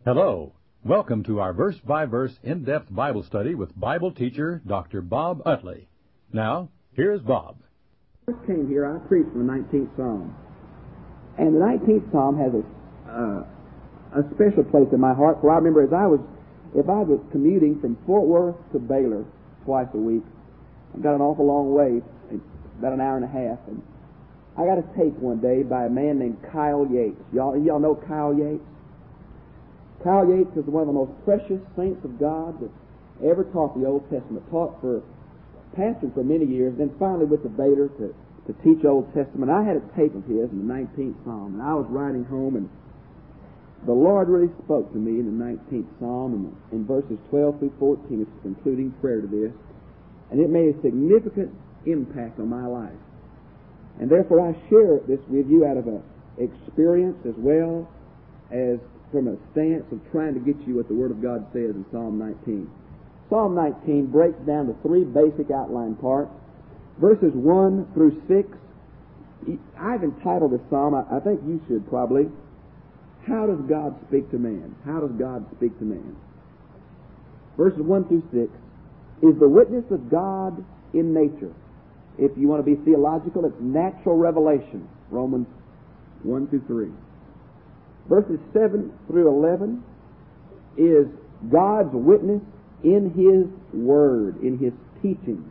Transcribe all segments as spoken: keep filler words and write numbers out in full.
Hello. Welcome to our verse-by-verse in-depth Bible study with Bible teacher Doctor Bob Utley. Now, here's Bob. I first came here, I preached from the nineteenth Psalm. And the nineteenth Psalm has a, uh, a special place in my heart, for I remember as I was, if I was commuting from Fort Worth to Baylor twice a week, I've got an awful long way, about an hour and a half, and I got a tape one day by a man named Kyle Yates. Y'all, y'all know Kyle Yates? Kyle Yates is one of the most precious saints of God that ever taught the Old Testament, taught for pastored for many years, then finally went to Baylor to, to teach Old Testament. I had a tape of his in the nineteenth Psalm, and I was riding home, and the Lord really spoke to me in the nineteenth Psalm, and in verses twelve through fourteen, which is the concluding prayer to this, and it made a significant impact on my life. And therefore I share this with you out of an experience as well as from a stance of trying to get you what the Word of God says in Psalm nineteen. Psalm nineteen breaks down to three basic outline parts. Verses one through six, I've entitled this psalm, I think you should probably, How Does God Speak to Man? How does God speak to man? Verses one through six is the witness of God in nature. If you want to be theological, it's natural revelation, Romans one through three. Verses seven through eleven is God's witness in His Word, in His teachings.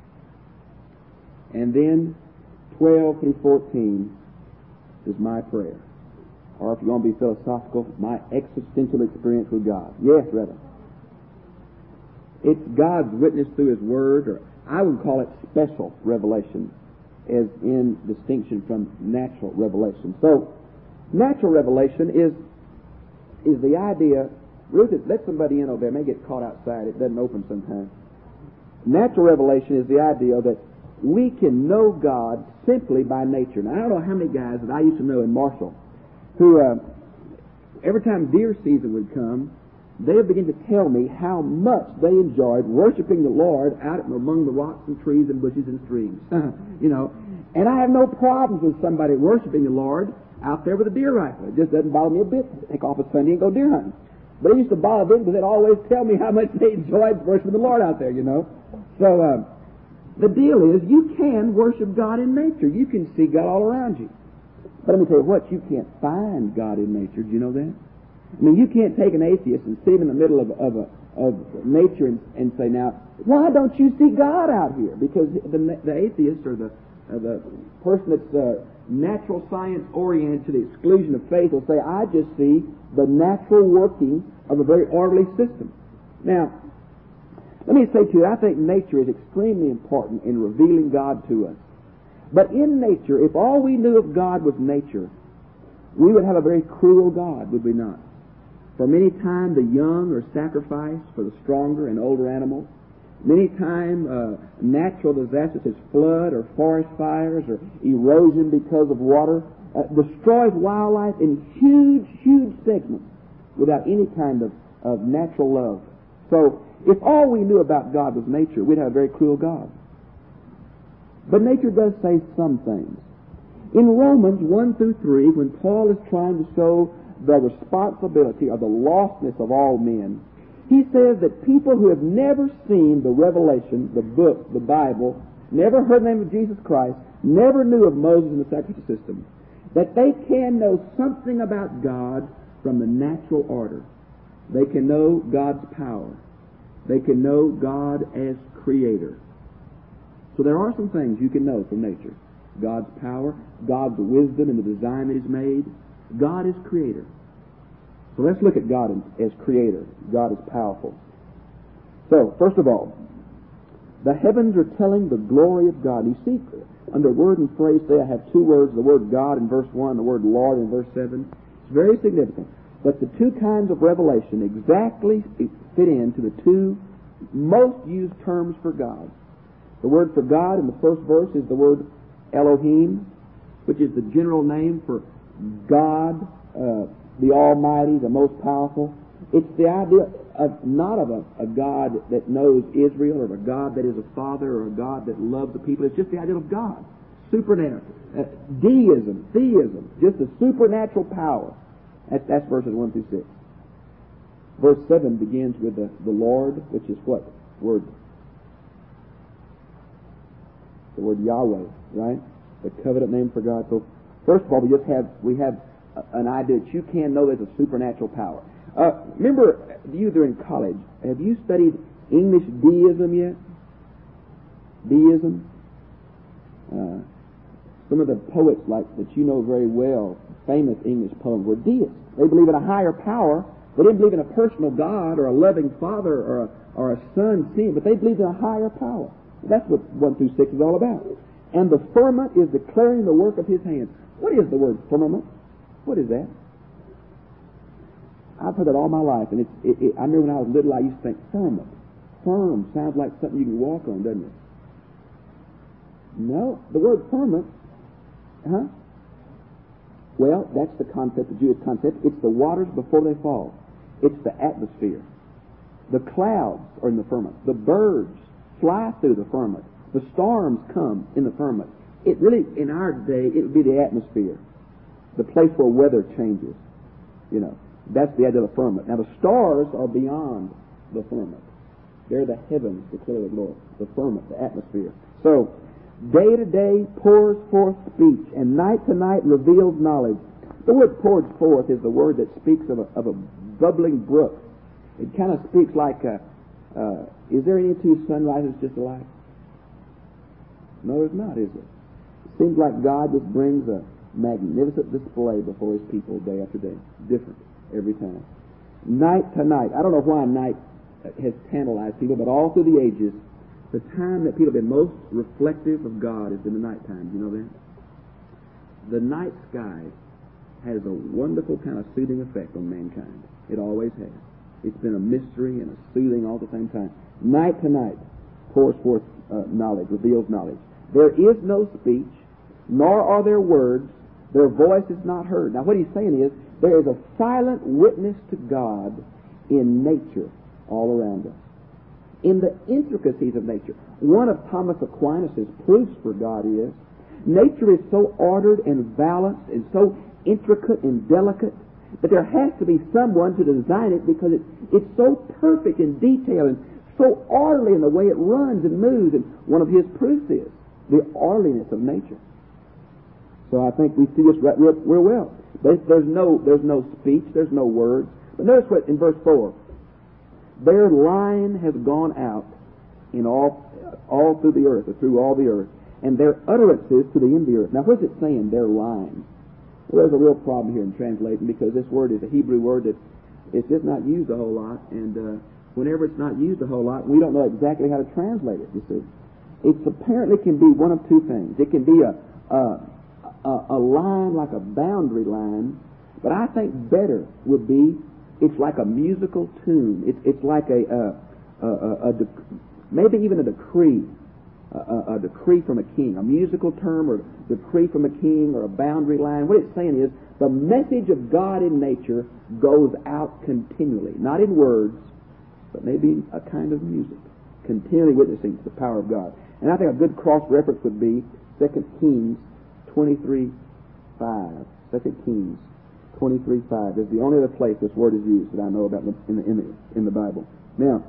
And then twelve through fourteen is my prayer. Or if you want to be philosophical, my existential experience with God. Yes, rather. It's God's witness through His Word, or I would call it special revelation, as in distinction from natural revelation. So, natural revelation is is the idea. Ruth, let somebody in over there. It may get caught outside. It doesn't open sometimes. Natural revelation is the idea that we can know God simply by nature. Now, I don't know how many guys that I used to know in Marshall who, uh, every time deer season would come, they would begin to tell me how much they enjoyed worshiping the Lord out among the rocks and trees and bushes and streams. You know, and I have no problems with somebody worshiping the Lord out there with a deer rifle. It just doesn't bother me a bit. Take off a Sunday and go deer hunting. But it used to bother them because they'd always tell me how much they enjoyed worshiping the Lord out there, you know. So, uh, the deal is, you can worship God in nature. You can see God all around you. But let me tell you what, you can't find God in nature. Do you know that? I mean, you can't take an atheist and sit him in the middle of, of, a, of nature and, and say, now, why don't you see God out here? Because the, the atheist or the, uh, the person that's uh, natural science oriented to the exclusion of faith will say, I just see the natural working of a very orderly system. Now, let me say to you, I think nature is extremely important in revealing God to us. But in nature, if all we knew of God was nature, we would have a very cruel God, would we not? For many times the young are sacrificed for the stronger and older animals. Many times uh, natural disasters such as flood or forest fires or erosion because of water uh, destroys wildlife in huge, huge segments without any kind of, of natural love. So if all we knew about God was nature, we'd have a very cruel God. But nature does say some things. In Romans one through three, when Paul is trying to show the responsibility or the lostness of all men, he says that people who have never seen the revelation, the book, the Bible, never heard the name of Jesus Christ, never knew of Moses and the sacrificial system, that they can know something about God from the natural order. They can know God's power. They can know God as Creator. So there are some things you can know from nature. God's power, God's wisdom in the design that He's made. God is Creator. So let's look at God as Creator. God is powerful. So, first of all, the heavens are telling the glory of God. You see, under word and phrase, say I have two words, the word God in verse one, the word Lord in verse seven. It's very significant. But the two kinds of revelation exactly fit into the two most used terms for God. The word for God in the first verse is the word Elohim, which is the general name for God, uh, the Almighty, the most powerful. It's the idea of not of a, a God that knows Israel or a God that is a father or a God that loves the people. It's just the idea of God. Supernatural. Uh, deism, theism, just a supernatural power. That's, that's verses one through six. Verse seven begins with the, the Lord, which is what word? The word Yahweh, right? The covenant name for God. So first of all, we just have we have an idea that you can know there's a supernatural power. Uh, remember, you that are in college, have you studied English deism yet? Deism? Uh, some of the poets like that you know very well, famous English poems, were deists. They believe in a higher power. They didn't believe in a personal God or a loving Father or a, or a Son seeing, but they believed in a higher power. That's what one through six is all about. And the firmament is declaring the work of His hands. What is the word firmament? What is that? I've heard that all my life, and it's, it, it, I remember when I was little, I used to think firmament. Firm sounds like something you can walk on, doesn't it? No, the word firmament, huh? Well, that's the concept, the Jewish concept. It's the waters before they fall. It's the atmosphere. The clouds are in the firmament. The birds fly through the firmament. The storms come in the firmament. It really, in our day, it would be the atmosphere, the place where weather changes. You know, that's the idea of the firmament. Now, the stars are beyond the firmament. They're the heavens, declare the Lord. The firmament, the atmosphere. So, day to day pours forth speech, and night to night reveals knowledge. The word pours forth is the word that speaks of a, of a bubbling brook. It kind of speaks like, a, uh, is there any two sunrises just alike? No, there's not, is it? It seems like God just brings a magnificent display before His people day after day. Different every time. Night to night. I don't know why night has tantalized people, but all through the ages, the time that people have been most reflective of God has been the night time. Do you know that? The night sky has a wonderful kind of soothing effect on mankind. It always has. It's been a mystery and a soothing all at the same time. Night to night pours forth uh, knowledge, reveals knowledge. There is no speech, nor are there words. Their voice is not heard. Now what he's saying is, there is a silent witness to God in nature all around us. In the intricacies of nature. One of Thomas Aquinas' proofs for God is, nature is so ordered and balanced and so intricate and delicate that there has to be someone to design it because it, it's so perfect in detail and so orderly in the way it runs and moves. And one of his proofs is the orderliness of nature. So I think we see this right, real, real well. There's, there's no there's no speech, there's no words. But notice what in verse four. Their line has gone out in all all through the earth, or through all the earth, and their utterances to the end of the earth. Now, what's it saying, their line? Well, there's a real problem here in translating because this word is a Hebrew word that it's just not used a whole lot, and uh, whenever it's not used a whole lot, we don't know exactly how to translate it, you see. It apparently can be one of two things. It can be a, a, a, a line like a boundary line, but I think better would be it's like a musical tune. It's it's like a, a, a, a, a dec- maybe even a decree, a, a, a decree from a king, a musical term or decree from a king or a boundary line. What it's saying is the message of God in nature goes out continually, not in words, but maybe a kind of music, continually witnessing to the power of God. And I think a good cross-reference would be Second Kings twenty-three five. Second Kings twenty-three five is the only other place this word is used that I know about in the, in the, in the, in the Bible. Now,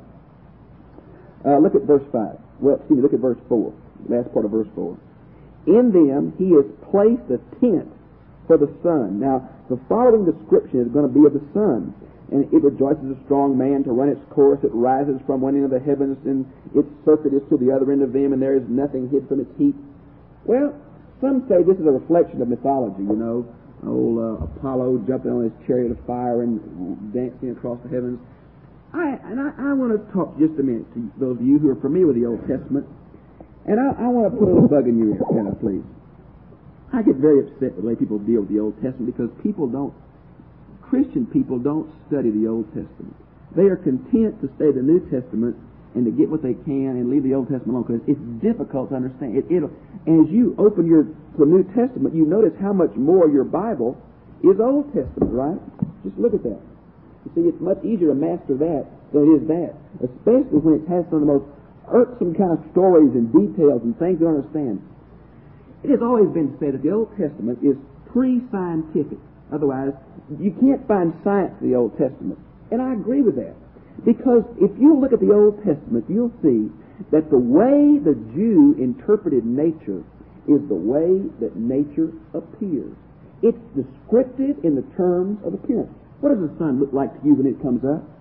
uh, look at verse five. Well, excuse me, look at verse four. Last part of verse four. In them he has placed a tent for the sun. Now, the following description is going to be of the sun. And it rejoices a strong man to run its course. It rises from one end of the heavens, and its circuit is to the other end of them, and there is nothing hid from its heat. Well, some say this is a reflection of mythology, you know. Old uh, Apollo jumping on his chariot of fire and dancing across the heavens. I and I, I want to talk just a minute to those of you who are familiar with the Old Testament, and I, I want to put a little bug in your ear, can I please? I get very upset with the way people deal with the Old Testament because people don't, Christian people don't study the Old Testament. They are content to study the New Testament and to get what they can and leave the Old Testament alone because it's difficult to understand. It, it'll, and as you open your the New Testament, you notice how much more your Bible is Old Testament, right? Just look at that. You see, it's much easier to master that than it is that, especially when it has some of the most irksome kind of stories and details and things to understand. It has always been said that the Old Testament is pre-scientific. Otherwise, you can't find science in the Old Testament. And I agree with that. Because if you look at the Old Testament, you'll see that the way the Jew interpreted nature is the way that nature appears. It's descriptive in the terms of appearance. What does the sun look like to you when it comes up?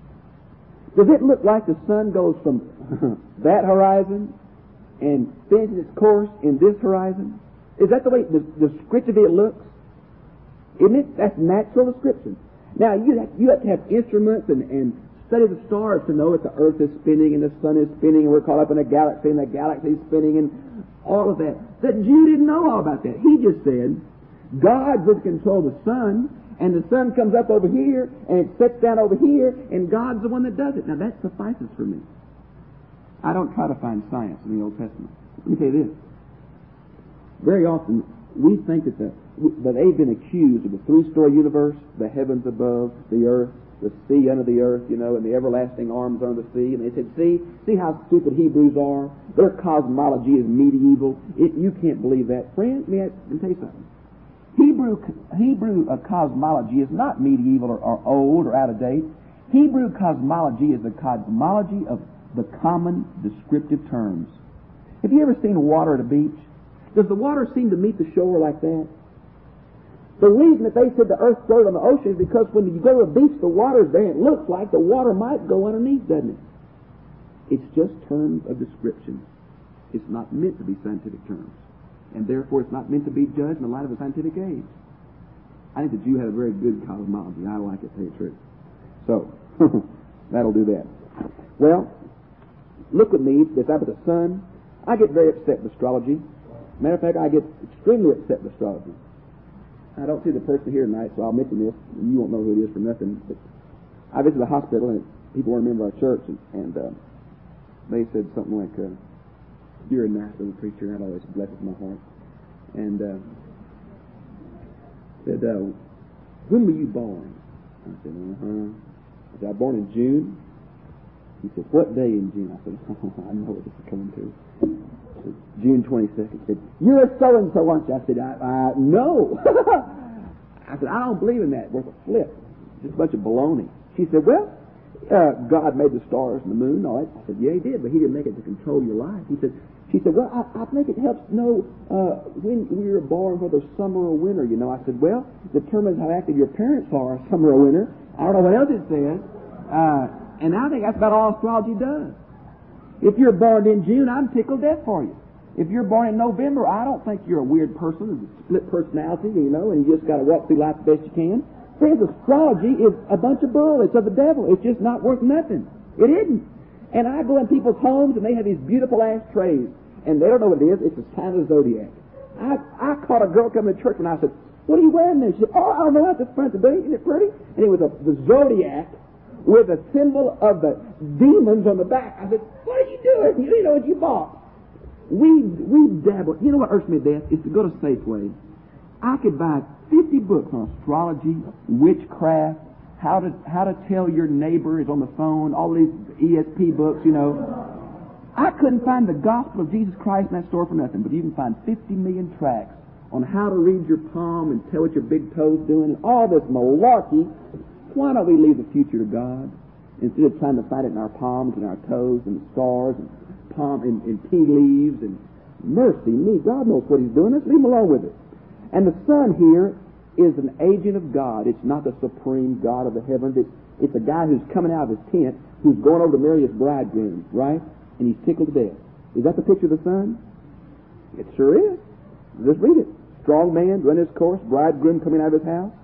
Does it look like the sun goes from that horizon and finishes its course in this horizon? Is that the way the descriptive it looks? Isn't it? That's natural description. Now, you have, you have to have instruments and, and study the stars to know that the earth is spinning and the sun is spinning and we're caught up in a galaxy and the galaxy is spinning and all of that. The Jew didn't know all about that. He just said, God's in control of the sun, and the sun comes up over here and it sets down over here, and God's the one that does it. Now, that suffices for me. I don't try to find science in the Old Testament. Let me tell you this. Very often, we think that, the, that they've been accused of the three-story universe, the heavens above, the earth, the sea under the earth, you know, and the everlasting arms under the sea. And they said, see, see how stupid Hebrews are? Their cosmology is medieval. It, you can't believe that. Friend, let me, let me tell you something. Hebrew, Hebrew uh, cosmology is not medieval or, or old or out of date. Hebrew cosmology is the cosmology of the common descriptive terms. Have you ever seen water at a beach? Does the water seem to meet the shore like that? The reason that they said the earth floated on the ocean is because when you go to a beach, the water's there, and it looks like the water might go underneath, doesn't it? It's just terms of description. It's not meant to be scientific terms. And therefore, it's not meant to be judged in the light of a scientific age. I think the Jew had a very good cosmology. I like it, to tell you the truth. So, that'll do that. Well, look with me, this about the sun. I get very upset with astrology. Matter of fact, I get extremely upset with astrology. I don't see the person here tonight, so I'll mention this. You won't know who it is for nothing. But I visited the hospital, and people want to remember our church, and, and uh, they said something like, uh, "You're a nice little preacher," and that always blesses my heart. And uh, said, uh, "When were you born?" I said, "Uh-huh." I said, "I was born in June." He said, "What day in June?" I said, "Oh, I know what this is coming to." June twenty-second. He said, "You're a so-and-so, aren't you?" I said, I, I, no. I said, "I don't believe in that. Worth a flip. Just a bunch of baloney." She said, "Well, uh, God made the stars and the moon and all that." I said, "Yeah, He did, but He didn't make it to control your life." He said, she said, "Well, I, I think it helps know uh, when we were born, whether summer or winter, you know." I said, "Well, it determines how active your parents are, summer or winter." I don't know what else it says. Uh, and I think that's about all astrology does. If you're born in June, I'm tickled death for you. If you're born in November, I don't think you're a weird person, a split personality, you know, and you just got to walk through life the best you can. Friends, astrology is a bunch of bull. It's of the devil. It's just not worth nothing. It isn't. And I go in people's homes, and they have these beautiful ashtrays, and they don't know what it is. It's a sign of the zodiac. I I caught a girl coming to church, and I said, "What are you wearing there?" She said, "Oh, I don't know. That's the front today. Isn't it pretty?" And it was a, the zodiac with a symbol of the demons on the back. I said, "What are you doing? You didn't know what you bought." We we dabble. You know what irks me to death is to go to Safeway. I could buy fifty books on astrology, witchcraft, how to how to tell your neighbor is on the phone, all these E S P books, you know. I couldn't find the gospel of Jesus Christ in that store for nothing, but you can find fifty million tracts on how to read your palm and tell what your big toe's doing and all this malarkey. Why don't we leave the future to God instead of trying to find it in our palms and our toes and stars and palm and, and tea leaves and mercy me? God knows what He's doing. Let's leave Him alone with it. And the sun here is an agent of God. It's not the supreme God of the heavens. It's, it's a guy who's coming out of his tent who's going over to marry his bridegroom, right? And he's tickled to death. Is that the picture of the sun? It sure is. Just read it. Strong man, run his course, bridegroom coming out of his house.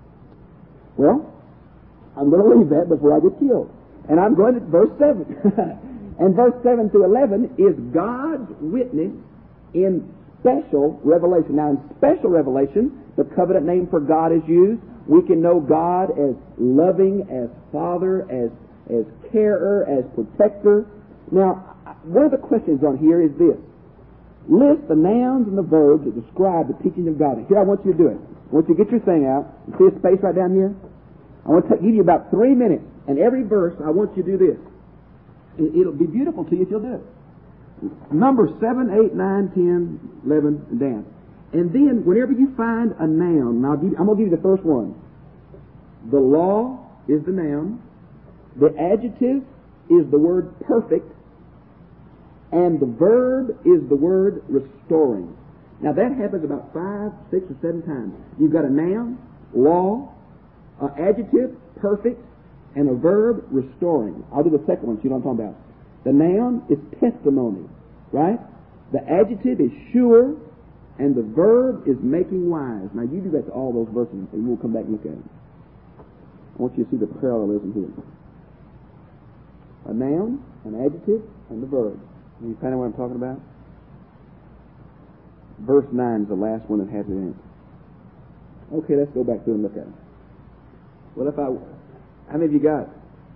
Well, I'm going to leave that before I get killed. And I'm going to verse seven. And verse seven through eleven is God's witness in special revelation. Now, in special revelation, the covenant name for God is used. We can know God as loving, as Father, as, as carer, as protector. Now, one of the questions on here is this. List the nouns and the verbs that describe the teaching of God. Here, I want you to do it. I want you to get your thing out. You see a space right down here? I want to give you about three minutes. And every verse, I want you to do this. It'll be beautiful to you if you'll do it. Numbers seven, eight, nine, ten, eleven, and down. And then, whenever you find a noun, now I'm going to give you the first one. The law, is the noun. The adjective is the word perfect. And the verb is the word restoring. Now that happens about five, six, or seven times. You've got a noun, law, an adjective, perfect, and a verb, restoring. I'll do the second one so you know what I'm talking about. The noun is testimony, right? The adjective is sure, and the verb is making wise. Now you do that to all those verses, and we'll come back and look at them. I want you to see the parallelism here. A noun, an adjective, and the verb. You kind of know what I'm talking about? Verse nine is the last one that has it in it. Okay, let's go back through and look at it. Well, if I... How many of you got?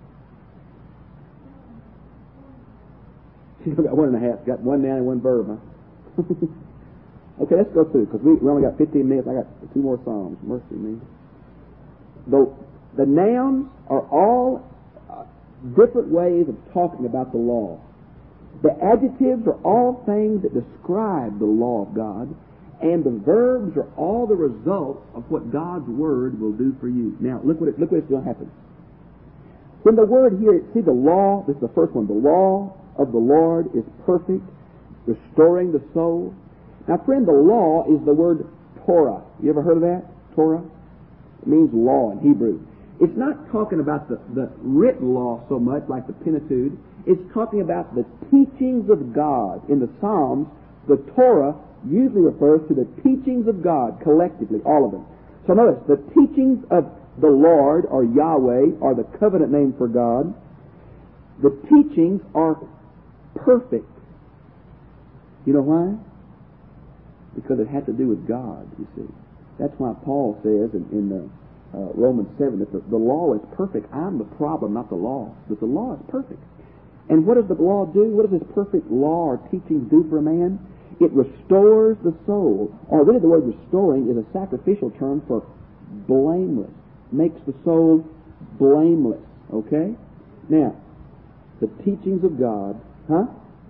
She's got one and a half. Got one noun and one verb, huh? Okay, let's go through, because we, we only got fifteen minutes. I got two more Psalms. Mercy me. The, the nouns are all uh, different ways of talking about the law. The adjectives are all things that describe the law of God, and the verbs are all the results of what God's Word will do for you. Now, look what it, look what's going to happen. When the word here, see the law, this is the first one, the law of the Lord is perfect, restoring the soul. Now, friend, the law is the word Torah. You ever heard of that? Torah? It means law in Hebrew. It's not talking about the, the written law so much, like the Pentateuch. It's talking about the teachings of God. In the Psalms, the Torah usually refers to the teachings of God collectively, all of them. So notice, the teachings of the Lord, or Yahweh, or the covenant name for God, the teachings are perfect. You know why? Because it had to do with God, you see. That's why Paul says in, in the, uh, Romans seven that the, the law is perfect. I'm the problem, not the law. But the law is perfect. And what does the law do? What does this perfect law or teachings do for a man? It restores the soul. Or really the word restoring is a sacrificial term for blameless. Makes the soul blameless. Okay? Now, the teachings of God, huh?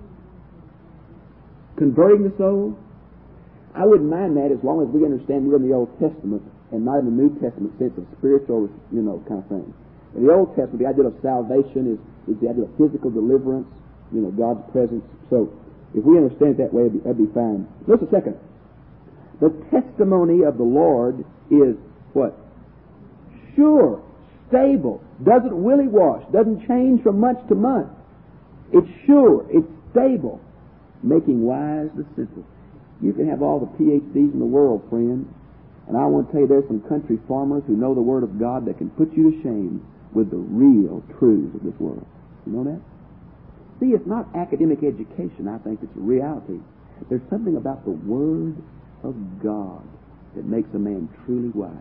Converting the soul? I wouldn't mind that as long as we understand we're in the Old Testament and not in the New Testament sense of spiritual, you know, kind of thing. In the Old Testament, the idea of salvation is, is the idea of physical deliverance, you know, God's presence. So, if we understand it that way, that'd be, that'd be fine. Just a second. The testimony of the Lord is what? Sure, stable, doesn't willy wash, doesn't change from month to month. It's sure, it's stable, making wise the simple. You can have all the P H Ds in the world, friend, and I want to tell you there's some country farmers who know the Word of God that can put you to shame with the real truths of this world. You know that? See, it's not academic education, I think it's reality. There's something about the Word of God that makes a man truly wise.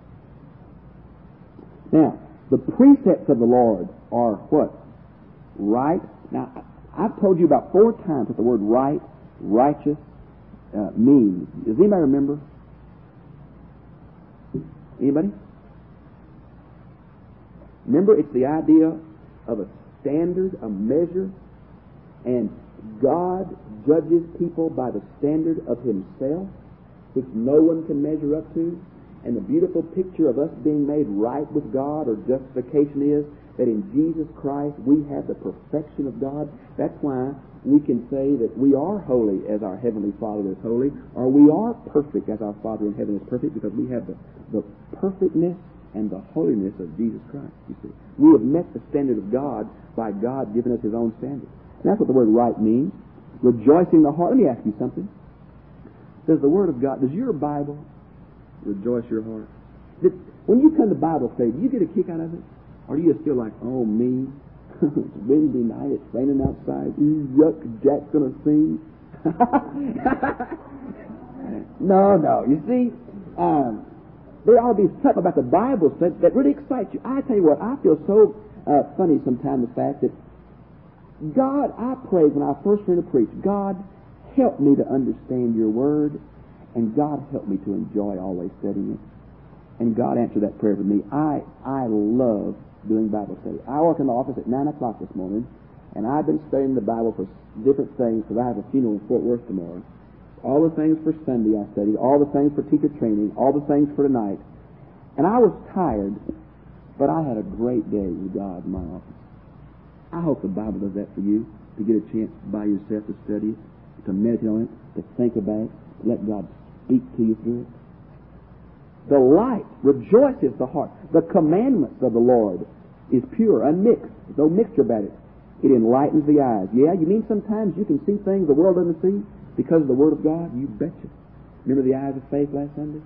Now, the precepts of the Lord are what? Right. Now, I've told you about four times what the word right, righteous, uh, means. Does anybody remember? Anybody? Remember, it's the idea of a standard, a measure, and God judges people by the standard of Himself, which no one can measure up to. And the beautiful picture of us being made right with God, or justification, is that in Jesus Christ we have the perfection of God. That's why we can say that we are holy as our Heavenly Father is holy, or we are perfect as our Father in heaven is perfect, because we have the, the perfectness and the holiness of Jesus Christ, you see. We have met the standard of God by God giving us His own standard. And that's what the word right means. Rejoicing the heart. Let me ask you something. Does the Word of God, does your Bible rejoice your heart? Did, when you come to Bible study, do you get a kick out of it? Or do you just feel like, oh, me, it's windy night, it's raining outside, yuck, Jack's going to sing? no, no. You see, um, there ought to be something about the Bible that, that really excites you. I tell you what, I feel so uh, funny sometimes the fact that God, I prayed when I first heard to preach, God, help me to understand your Word, and God help me to enjoy always studying it. And God answered that prayer for me. I I love doing Bible study. I work in the office at nine o'clock this morning, and I've been studying the Bible for different things, because I have a funeral in Fort Worth tomorrow. All the things for Sunday I studied, all the things for teacher training, all the things for tonight. And I was tired, but I had a great day with God in my office. I hope the Bible does that for you, to get a chance by yourself to study it, to meditate on it, to think about it, to let God speak to you through it. The light rejoices the heart. The commandments of the Lord is pure, unmixed. There's no mixture about it. It enlightens the eyes. Yeah, you mean sometimes you can see things the world doesn't see because of the Word of God? You betcha. Remember the eyes of faith last Sunday?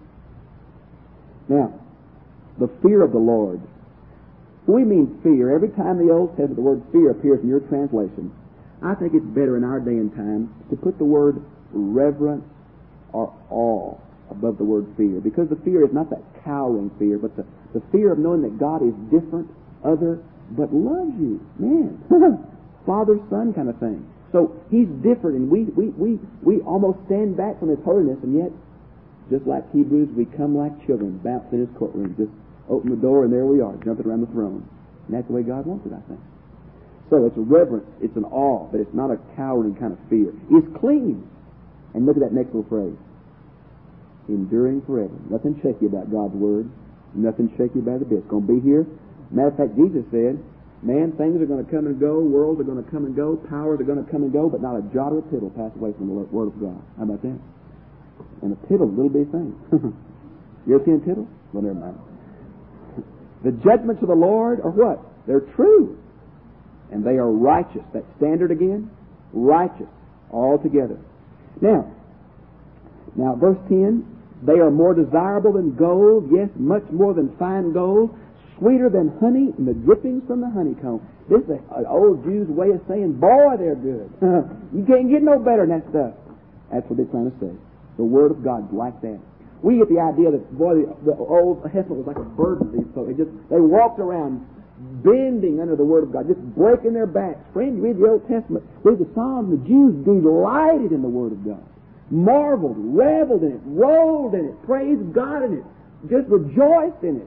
Now, the fear of the Lord. We mean fear. Every time the Old Testament the word fear appears in your translation, I think it's better in our day and time to put the word reverence or awe above the word fear, because the fear is not that cowering fear, but the, the fear of knowing that God is different, other, but loves you. Man, father, son kind of thing. So He's different, and we, we, we, we almost stand back from His holiness, and yet, just like Hebrews, we come like children, bounce in His courtroom, just open the door, and there we are, jumping around the throne. And that's the way God wants it, I think. So it's a reverence, it's an awe, but it's not a cowering kind of fear. It's clean. And look at that next little phrase. Enduring forever. Nothing shaky about God's Word. Nothing shaky about it. It's going to be here. Matter of fact, Jesus said, man, things are going to come and go, worlds are going to come and go, powers are going to come and go, but not a jot or a tittle pass away from the Word of God. How about that? And a tittle's a little bitty thing. You ever seen a tittle? Well, never mind. The judgments of the Lord are what? They're true. And they are righteous. That standard again? Righteous. Altogether. Now, now verse ten, they are more desirable than gold, yes, much more than fine gold, sweeter than honey and the drippings from the honeycomb. This is an old Jew's way of saying, boy, they're good. You can't get no better than that stuff. That's what they're trying to say. The Word of God's like that. We get the idea that, boy, the, the Old Testament was like a burden to these folks. They just, they walked around bending under the Word of God, just breaking their backs. Friend, you read the Old Testament, read the Psalms, the Jews delighted in the Word of God. Marveled, reveled in it, rolled in it, praised God in it, just rejoiced in it.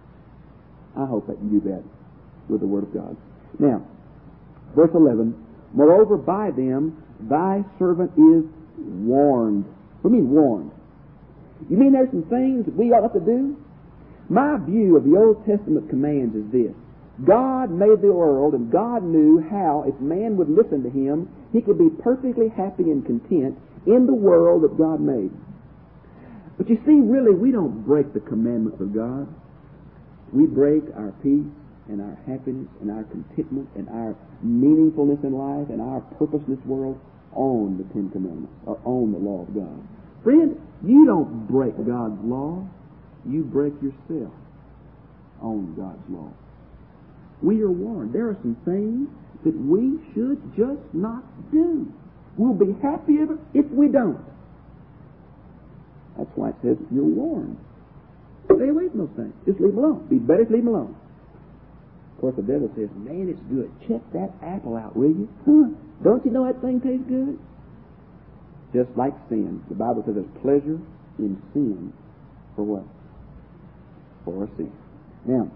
I hope that you do that with the Word of God. Now, verse eleven, moreover by them thy servant is warned. What do you mean warned? You mean there's some things that we ought not to do? My view of the Old Testament commands is this. God made the world, and God knew how, if man would listen to Him, he could be perfectly happy and content in the world that God made. But you see, really, we don't break the commandments of God. We break our peace and our happiness and our contentment and our meaningfulness in life and our purpose in this world on the Ten Commandments, or on the law of God. Friend, you don't break God's law. You break yourself on God's law. We are warned. There are some things that we should just not do. We'll be happier if we don't. That's why it says you're warned. Stay away from those things. Just leave them alone. Be better to leave them alone. Of course, the devil says, man, it's good. Check that apple out, will you? Huh? Don't you know that thing tastes good? Just like sin. The Bible says there's pleasure in sin. For what? For a sin. Now,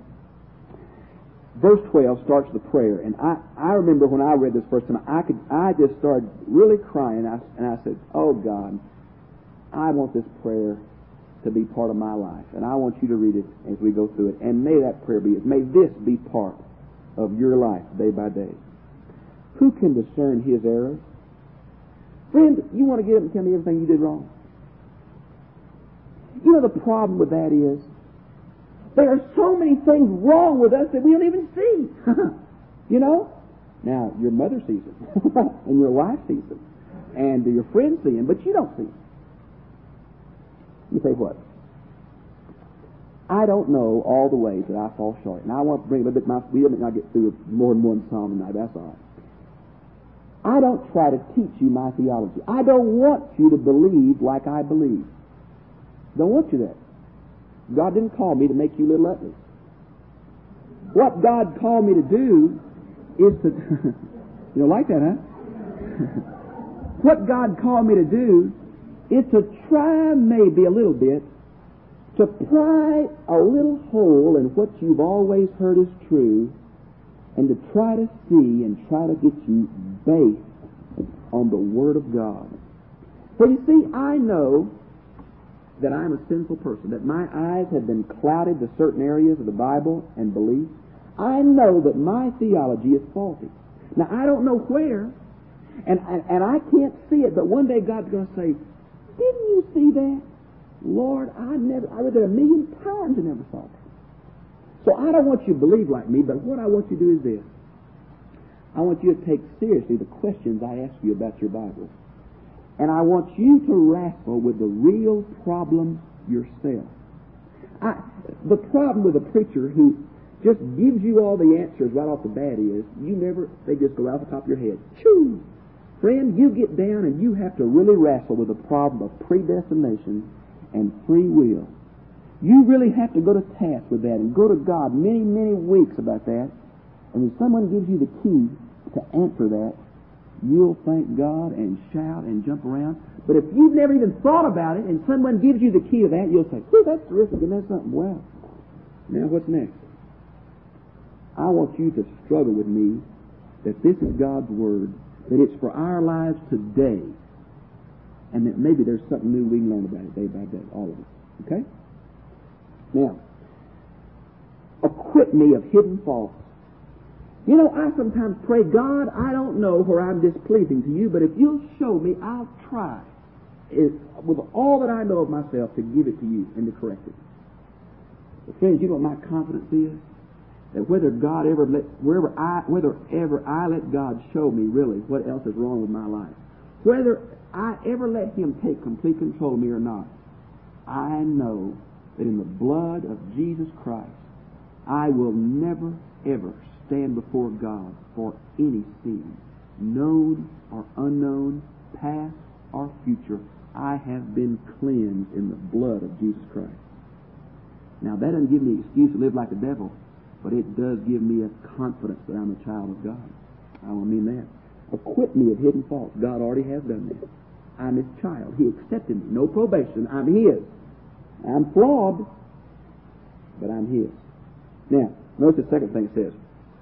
verse twelve starts the prayer, and I, I remember when I read this first time, I could I just started really crying, and I, and I said, oh God, I want this prayer to be part of my life, and I want you to read it as we go through it, and may that prayer be, may this be part of your life day by day. Who can discern his errors? Friend, you want to get up and tell me everything you did wrong? You know the problem with that is, there are so many things wrong with us that we don't even see. You know? Now, your mother sees them, and your wife sees them, and your friends see them, but you don't see them. You say what? I don't know all the ways that I fall short, and I want to bring a little bit of my, we may not get through more than one psalm tonight, that's all right. I don't try to teach you my theology. I don't want you to believe like I believe. Don't want you that. God didn't call me to make you little ugly. What God called me to do is to... You don't like that, huh? What God called me to do is to try maybe a little bit to pry a little hole in what you've always heard is true, and to try to see and try to get you based on the Word of God. For you see, I know that I'm a sinful person, that my eyes have been clouded to certain areas of the Bible and belief, I know that my theology is faulty. Now, I don't know where, and, and, and I can't see it, but one day God's going to say, didn't you see that? Lord, I never, I read it a million times and never saw that. So I don't want you to believe like me, but what I want you to do is this. I want you to take seriously the questions I ask you about your Bible. And I want you to wrestle with the real problem yourself. I, the problem with a preacher who just gives you all the answers right off the bat is, you never, they just go out the top of your head. Choo! Friend, you get down and you have to really wrestle with the problem of predestination and free will. You really have to go to task with that and go to God many, many weeks about that. And when someone gives you the key to answer that, you'll thank God and shout and jump around. But if you've never even thought about it and someone gives you the key to that, you'll say, whew, that's terrific, and that's something. Wow. Now what's next? I want you to struggle with me that this is God's Word, that it's for our lives today, and that maybe there's something new we can learn about it day by day, all of us. Okay? Now, acquit me of hidden faults. You know, I sometimes pray, God, I don't know where I'm displeasing to you, but if you'll show me, I'll try, it, with all that I know of myself, to give it to you and to correct it. But friends, you know what my confidence is? That whether God ever let, wherever I, whether ever I let God show me really what else is wrong with my life, whether I ever let Him take complete control of me or not, I know that in the blood of Jesus Christ, I will never, ever stand before God for any sin, known or unknown, past or future. I have been cleansed in the blood of Jesus Christ. Now, that doesn't give me an excuse to live like the devil, but it does give me a confidence that I'm a child of God. I don't mean that. Acquit me of hidden faults. God already has done that. I'm His child. He accepted me. No probation. I'm His. I'm flawed, but I'm His. Now, notice the second thing it says.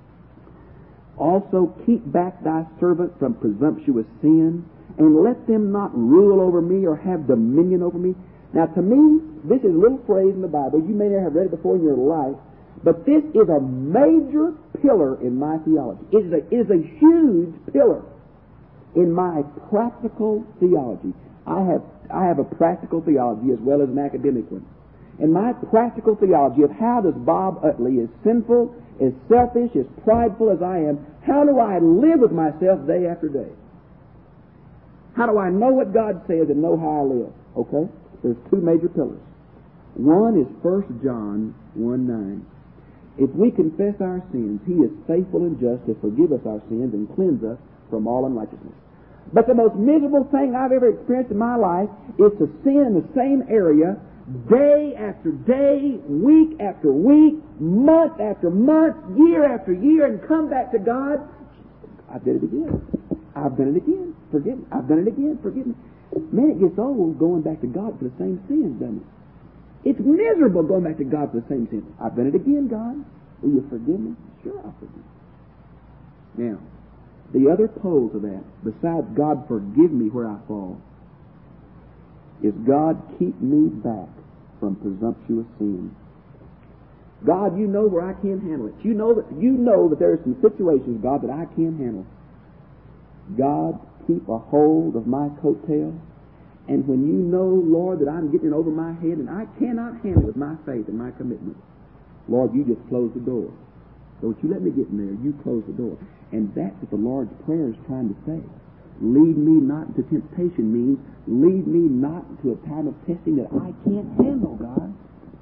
Also keep back thy servant from presumptuous sin, and let them not rule over me or have dominion over me. Now, to me, this is a little phrase in the Bible. You may never have read it before in your life, but this is a major pillar in my theology. It is a, it is a huge pillar in my practical theology. I have, I have a practical theology as well as an academic one. And my practical theology of how does Bob Utley, as sinful, as selfish, as prideful as I am, how do I live with myself day after day? How do I know what God says and know how I live? Okay? There's two major pillars. One is First John one nine. If we confess our sins, He is faithful and just to forgive us our sins and cleanse us from all unrighteousness. But the most miserable thing I've ever experienced in my life is to sin in the same area day after day, week after week, month after month, year after year, and come back to God. I've done it again. I've done it again. Forgive me. I've done it again. Forgive me. Man, it gets old going back to God for the same sins, doesn't it? It's miserable going back to God for the same sins. I've done it again, God. Will you forgive me? Sure, I'll forgive you. Now, the other pole to that, besides God forgive me where I fall, is God keep me back from presumptuous sin. God, you know where I can't handle it. You know that you know that there are some situations, God, that I can't handle. God, keep a hold of my coattail. And when you know, Lord, that I'm getting over my head and I cannot handle it with my faith and my commitment, Lord, you just close the door. Don't you let me get in there. You close the door. And that's what the Lord's Prayer is trying to say. Lead me not into temptation means lead me not into a time of testing that I can't handle, God.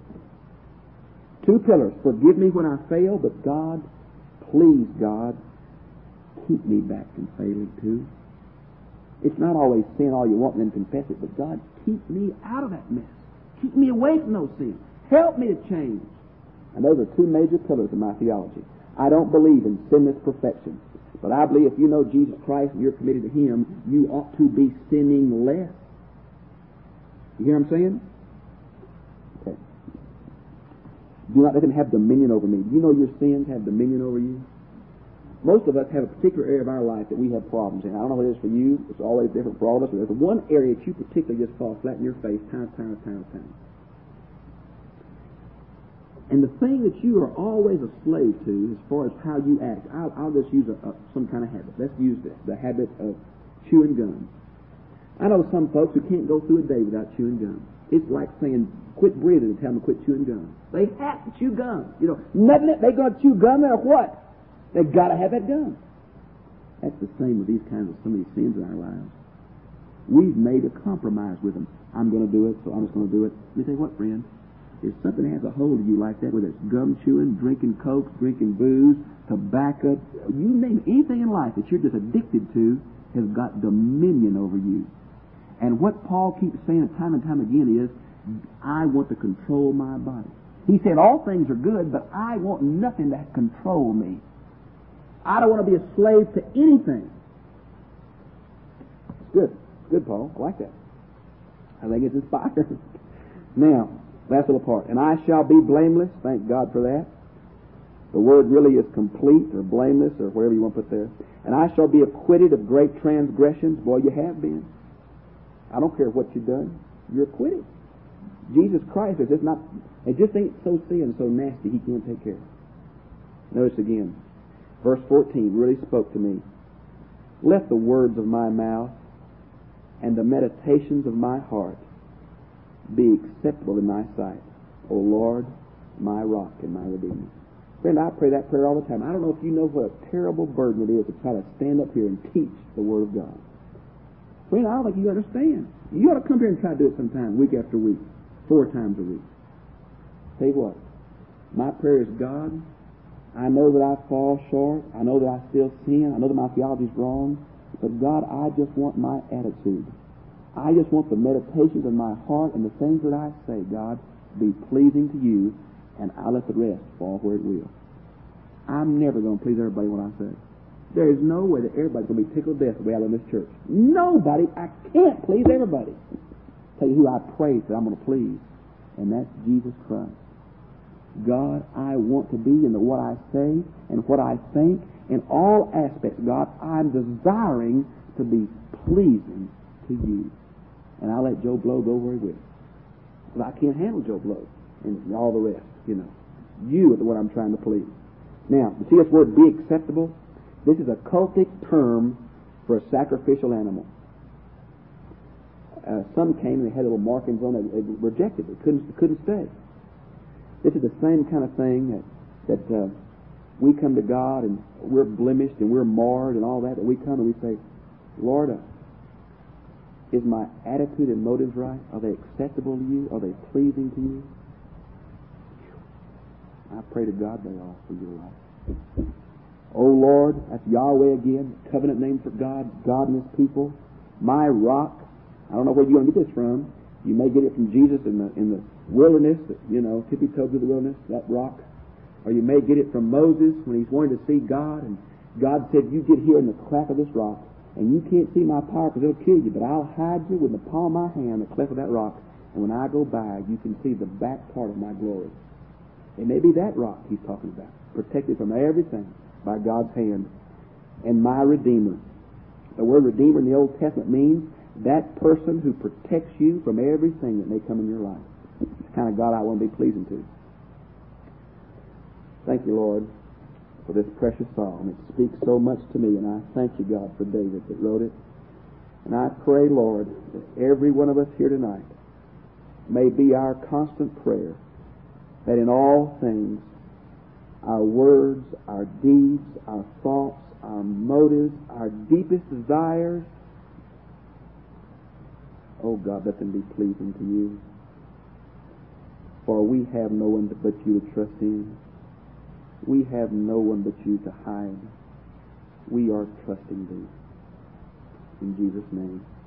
Two pillars. Forgive me when I fail, but God, please, God, keep me back from failing too. It's not always sin all you want and then confess it, but God, keep me out of that mess. Keep me away from those sins. Help me to change. And those are two major pillars of my theology. I don't believe in sinless perfection. But I believe if you know Jesus Christ and you're committed to Him, you ought to be sinning less. You hear what I'm saying? Okay. Do not let them have dominion over me. Do you know your sins have dominion over you? most of us have a particular area of our life that we have problems in. I don't know what it is for you. It's always different for all of us. But there's one area that you particularly just fall flat in your face time, time, time, time. And the thing that you are always a slave to, as far as how you act, I'll, I'll just use a, a, some kind of habit. Let's use this, the habit of chewing gum. I know some folks who can't go through a day without chewing gum. It's like saying, quit breathing and tell them to quit chewing gum. They have to chew gum. You know, nothing, they're going to chew gum or what? They've got to have that gum. That's the same with these kinds of some of these sins in our lives. We've made a compromise with them. I'm going to do it, so I'm just going to do it. Let me tell you what, friend. If something has a hold of you like that, whether it's gum chewing, drinking Coke, drinking booze, tobacco, you name it, anything in life that you're just addicted to has got dominion over you. And what Paul keeps saying time and time again is, I want to control my body. He said all things are good, but I want nothing to control me. I don't want to be a slave to anything. It's good. It's good, Paul. I like that. I think it's inspiring. Now, last little part. And I shall be blameless. Thank God for that. The word really is complete or blameless or whatever you want to put there. And I shall be acquitted of great transgressions. Boy, you have been. I don't care what you've done. You're acquitted. Jesus Christ is just not, it just ain't so sin, so nasty, he can't take care of it. Notice again. Verse fourteen really spoke to me. Let the words of my mouth and the meditations of my heart be acceptable in thy sight, O Lord, my rock and my redeemer. Friend, I pray that prayer all the time. I don't know if you know what a terrible burden it is to try to stand up here and teach the Word of God. Friend, I don't think you understand. You ought to come here and try to do it sometime, week after week, four times a week. Tell you what, my prayer is, God, I know that I fall short. I know that I still sin. I know that my theology is wrong. But God, I just want my attitude. I just want the meditations of my heart and the things that I say, God, be pleasing to you, and I'll let the rest fall where it will. I'm never going to please everybody when I say. There is no way that everybody's going to be tickled to death the way I live in this church. Nobody. I can't please everybody. Tell you who I pray that I'm going to please, and that's Jesus Christ. God, I want to be in the what I say and what I think in all aspects. God, I'm desiring to be pleasing to you. And I'll let Joe Blow go where he will. But I can't handle Joe Blow and all the rest, you know. You are the one I'm trying to please. Now, you see this word be acceptable? This is a cultic term for a sacrificial animal. Uh, some came and they had little markings on it. They rejected it. Couldn't, couldn't stay. This is the same kind of thing that, that uh, we come to God and we're blemished and we're marred and all that, that we come and we say, Lord, uh, is my attitude and motives right? Are they acceptable to you? Are they pleasing to you? I pray to God they are for your life. Oh Lord, that's Yahweh again, covenant name for God, God and His people. My rock. I don't know where you're going to get this from. You may get it from Jesus in the in the wilderness, you know, tippy-toed through the wilderness, that rock. Or you may get it from Moses when he's wanting to see God, and God said, you get here in the crack of this rock, and you can't see my power because it'll kill you, but I'll hide you with the palm of my hand, the cleft of that rock, and when I go by, you can see the back part of my glory. It may be that rock he's talking about, protected from everything by God's hand. And my Redeemer. The word Redeemer in the Old Testament means that person who protects you from everything that may come in your life. It's the kind of God I want to be pleasing to. Thank you, Lord, for this precious psalm. It speaks so much to me, and I thank you, God, for David that wrote it. And I pray, Lord, that every one of us here tonight may be our constant prayer, that in all things, our words, our deeds, our thoughts, our motives, our deepest desires, oh God, let them be pleasing to you. For we have no one but you to trust in. We have no one but you to hide. We are trusting thee. In Jesus' name.